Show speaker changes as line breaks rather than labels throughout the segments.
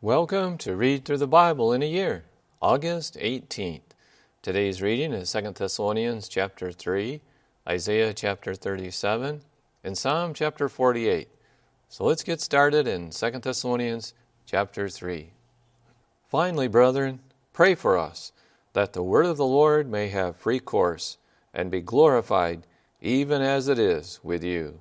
Welcome to Read Through the Bible in a Year, August 18th. Today's reading is 2 Thessalonians chapter 3, Isaiah chapter 37, and Psalm chapter 48. So let's get started in 2 Thessalonians chapter 3. Finally, brethren, pray for us, that the word of the Lord may have free course, and be glorified, even as it is with you,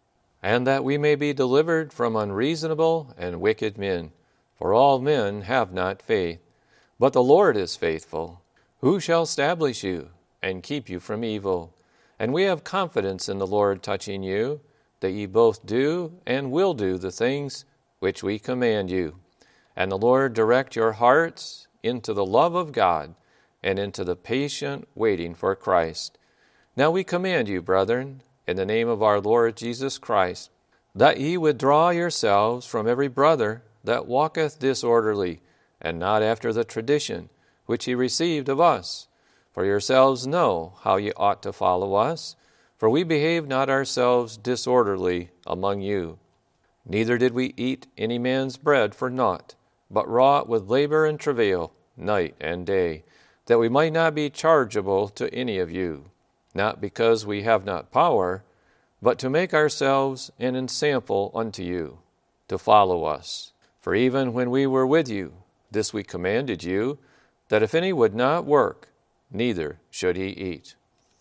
and that we may be delivered from unreasonable and wicked men. For all men have not faith, but the Lord is faithful, who shall establish you and keep you from evil. And we have confidence in the Lord touching you, that ye both do and will do the things which we command you. And the Lord direct your hearts into the love of God and into the patient waiting for Christ. Now we command you, brethren, in the name of our Lord Jesus Christ, that ye withdraw yourselves from every brother that walketh disorderly, and not after the tradition which ye received of us. For yourselves know how ye ought to follow us, for we behaved not ourselves disorderly among you. Neither did we eat any man's bread for naught, but wrought with labor and travail, night and day, that we might not be chargeable to any of you, not because we have not power, but to make ourselves an ensample unto you, to follow us. For even when we were with you, this we commanded you, that if any would not work, neither should he eat.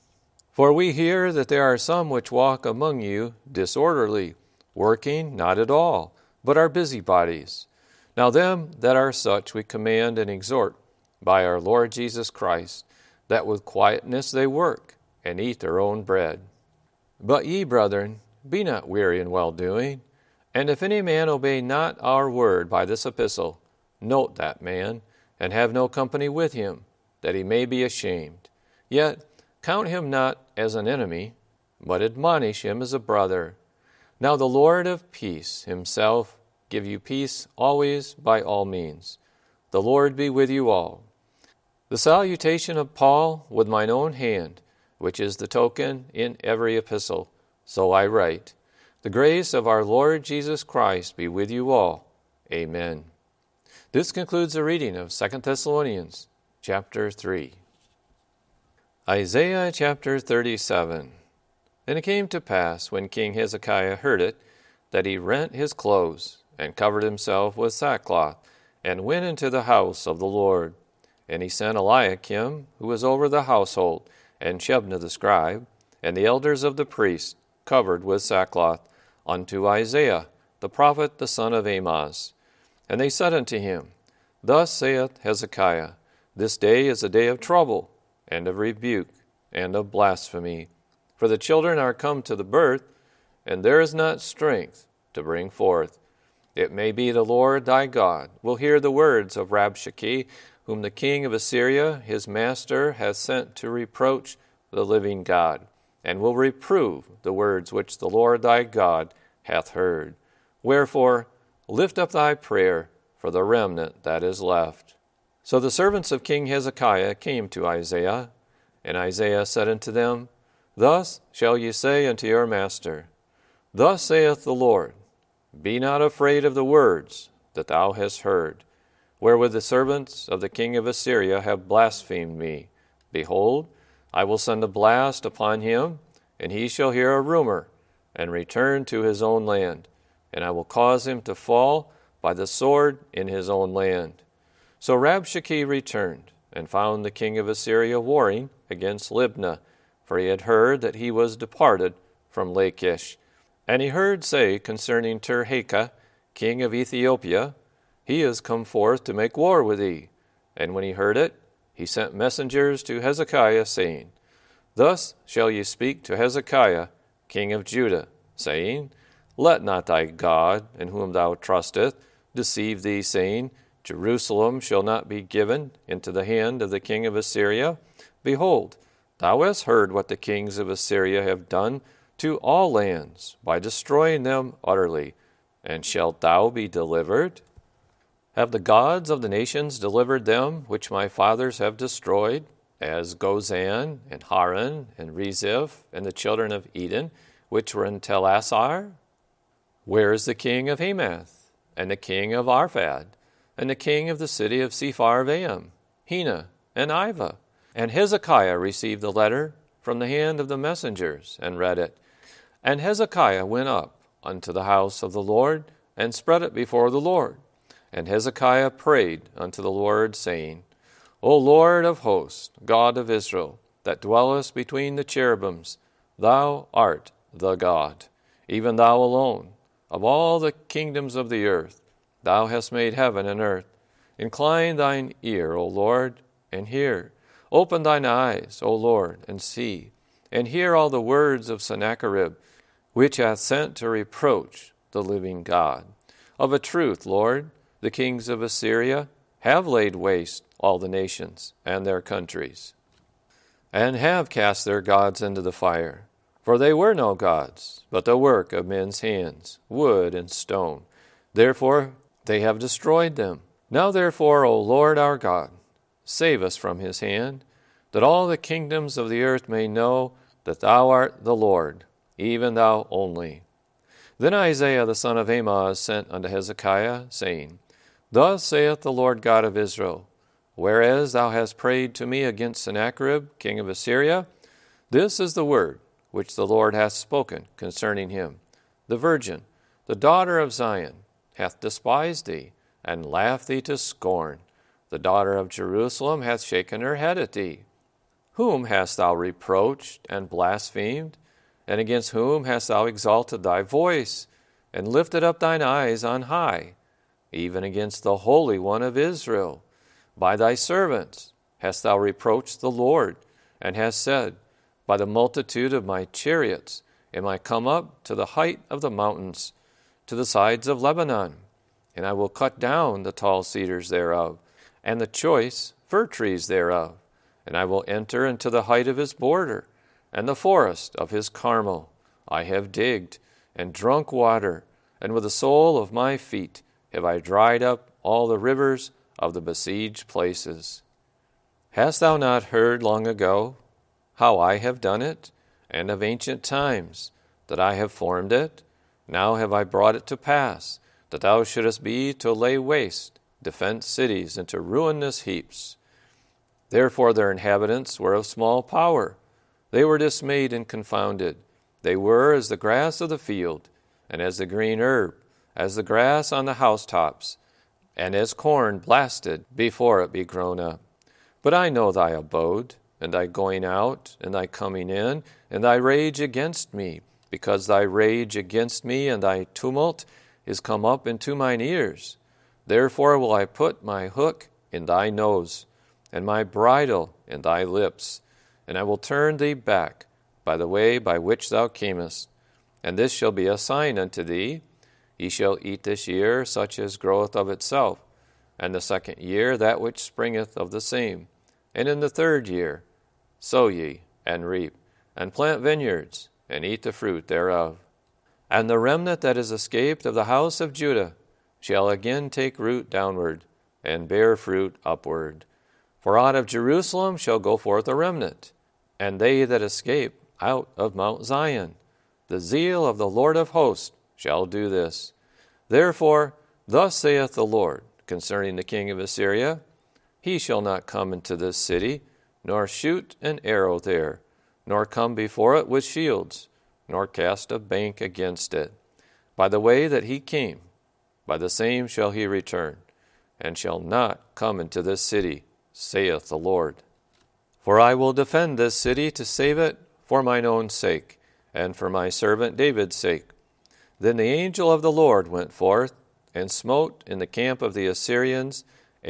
For we hear that there are some which walk among you disorderly, working not at all, but are busybodies. Now them that are such we command and exhort by our Lord Jesus Christ, that with quietness they work, and eat their own bread. But ye, brethren, be not weary in well-doing. And if any man obey not our word by this epistle, note that man, and have no company with him, that he may be ashamed. Yet count him not as an enemy, but admonish him as a brother. Now the Lord of peace himself give you peace always by all means. The Lord be with you all. The salutation of Paul with mine own hand, which is the token in every epistle, so I write. The grace of our Lord Jesus Christ be with you all. Amen. This concludes the reading of 2 Thessalonians chapter 3. Isaiah chapter 37. And it came to pass, when King Hezekiah heard it, that he rent his clothes, and covered himself with sackcloth, and went into the house of the Lord. And he sent Eliakim, who was over the household, and Shebna the scribe, and the elders of the priests, covered with sackcloth, unto Isaiah, the prophet, the son of Amoz. And they said unto him, Thus saith Hezekiah, This day is a day of trouble, and of rebuke, and of blasphemy. For the children are come to the birth, and there is not strength to bring forth. It may be the Lord thy God will hear the words of Rabshakeh, whom the king of Assyria, his master, hath sent to reproach the living God, and will reprove the words which the Lord thy God hath heard. Wherefore, lift up thy prayer for the remnant that is left. So the servants of King Hezekiah came to Isaiah, and Isaiah said unto them, Thus shall ye say unto your master, Thus saith the Lord, Be not afraid of the words that thou hast heard, wherewith the servants of the king of Assyria have blasphemed me. Behold, I will send a blast upon him, and he shall hear a rumor, and return to his own land. And I will cause him to fall by the sword in his own land. So Rabshakeh returned, and found the king of Assyria warring against Libnah, for he had heard that he was departed from Lachish. And he heard say concerning Tirhakah, king of Ethiopia, He is come forth to make war with thee. And when he heard it, he sent messengers to Hezekiah, saying, Thus shall ye speak to Hezekiah, king of Judah, saying, Let not thy God, in whom thou trustest, deceive thee, saying, Jerusalem shall not be given into the hand of the king of Assyria. Behold, thou hast heard what the kings of Assyria have done to all lands, by destroying them utterly. And shalt thou be delivered? Have the gods of the nations delivered them which my fathers have destroyed, as Gozan, and Haran, and Reziph, and the children of Eden, which were in Telassar? Where is the king of Hamath, and the king of Arphad, and the king of the city of Sepharvaim, Hena, and Iva. And Hezekiah received the letter from the hand of the messengers, and read it. And Hezekiah went up unto the house of the Lord, and spread it before the Lord. And Hezekiah prayed unto the Lord, saying, O Lord of hosts, God of Israel, that dwellest between the cherubims, thou art the God, even thou alone. Of all the kingdoms of the earth, thou hast made heaven and earth. Incline thine ear, O Lord, and hear. Open thine eyes, O Lord, and see, and hear all the words of Sennacherib, which hath sent to reproach the living God. Of a truth, Lord, the kings of Assyria have laid waste all the nations and their countries, and have cast their gods into the fire. For they were no gods, but the work of men's hands, wood and stone. Therefore they have destroyed them. Now therefore, O Lord our God, save us from his hand, that all the kingdoms of the earth may know that thou art the Lord, even thou only. Then Isaiah the son of Amoz sent unto Hezekiah, saying, Thus saith the Lord God of Israel, Whereas thou hast prayed to me against Sennacherib, king of Assyria, this is the word which the Lord hath spoken concerning him. The virgin, the daughter of Zion, hath despised thee, and laughed thee to scorn. The daughter of Jerusalem hath shaken her head at thee. Whom hast thou reproached and blasphemed? And against whom hast thou exalted thy voice, and lifted up thine eyes on high? Even against the Holy One of Israel. By thy servants hast thou reproached the Lord, and hast said, By the multitude of my chariots am I come up to the height of the mountains, to the sides of Lebanon, and I will cut down the tall cedars thereof, and the choice fir trees thereof, and I will enter into the height of his border, and the forest of his Carmel. I have digged, and drunk water, and with the sole of my feet have I dried up all the rivers of the besieged places. Hast thou not heard long ago how I have done it, and of ancient times, that I have formed it? Now have I brought it to pass, that thou shouldest be to lay waste defenced cities into ruinous heaps. Therefore their inhabitants were of small power. They were dismayed and confounded. They were as the grass of the field, and as the green herb, as the grass on the housetops, and as corn blasted before it be grown up. But I know thy abode, and thy going out, and thy coming in, and thy rage against me, because thy rage against me and thy tumult is come up into mine ears. Therefore will I put my hook in thy nose, and my bridle in thy lips, and I will turn thee back by the way by which thou camest. And this shall be a sign unto thee. Ye shall eat this year such as groweth of itself, and the second year that which springeth of the same. And in the third year sow ye, and reap, and plant vineyards, and eat the fruit thereof. And the remnant that is escaped of the house of Judah shall again take root downward, and bear fruit upward. For out of Jerusalem shall go forth a remnant, and they that escape out of Mount Zion. The zeal of the Lord of hosts shall do this. Therefore, thus saith the Lord concerning the king of Assyria, He shall not come into this city, nor shoot an arrow there, nor come before it with shields, nor cast a bank against it. By the way that he came, by the same shall he return, and shall not come into this city, saith the Lord. For I will defend this city to save it for mine own sake, and for my servant David's sake. Then the angel of the Lord went forth, and smote in the camp of the Assyrians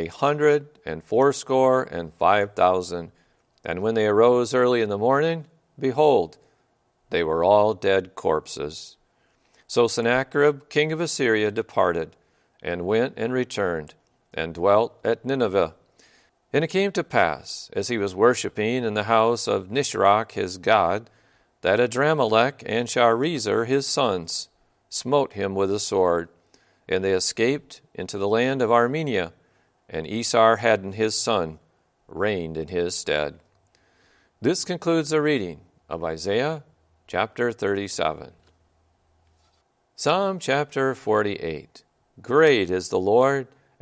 185,000. And when they arose early in the morning, behold, they were all dead corpses. So Sennacherib, king of Assyria, departed, and went and returned, and dwelt at Nineveh. And it came to pass, as he was worshipping in the house of Nisroch his god, that Adramelech and Sharezer his sons smote him with a sword, and they escaped into the land of Armenia, and Esarhaddon his son reigned in his stead. This concludes the reading of Isaiah chapter 37. Psalm chapter 48. Great is the Lord,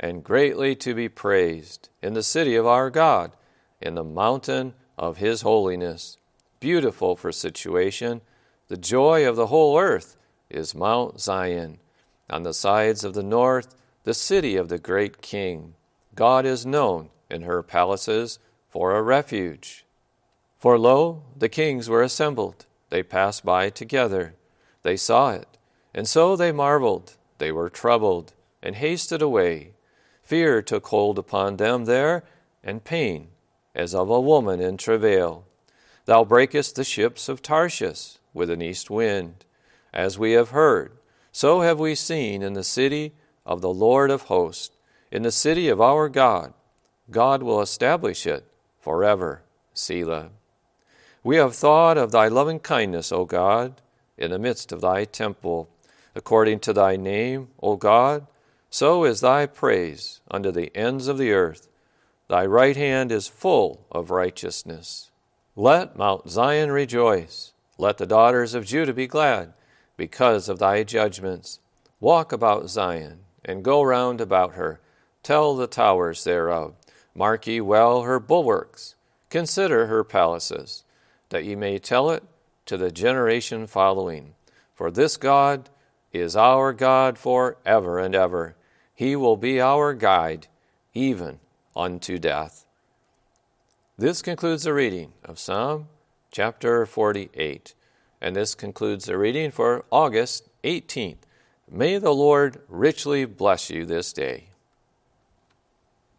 and greatly to be praised in the city of our God, in the mountain of his holiness. Beautiful for situation, the joy of the whole earth is Mount Zion. On the sides of the north, the city of the great King. God is known in her palaces for a refuge. For lo, the kings were assembled. They passed by together. They saw it, and so they marveled. They were troubled, and hasted away. Fear took hold upon them there, and pain, as of a woman in travail. Thou breakest the ships of Tarshish with an east wind. As we have heard, so have we seen in the city of the Lord of hosts, in the city of our God. God will establish it forever. Selah. We have thought of thy loving kindness, O God, in the midst of thy temple. According to thy name, O God, so is thy praise unto the ends of the earth. Thy right hand is full of righteousness. Let Mount Zion rejoice. Let the daughters of Judah be glad because of thy judgments. Walk about Zion, and go round about her. Tell the towers thereof. Mark ye well her bulwarks. Consider her palaces, that ye may tell it to the generation following. For this God is our God for ever and ever. He will be our guide, even unto death. This concludes the reading of Psalm chapter 48. And this concludes the reading for August 18th. May the Lord richly bless you this day.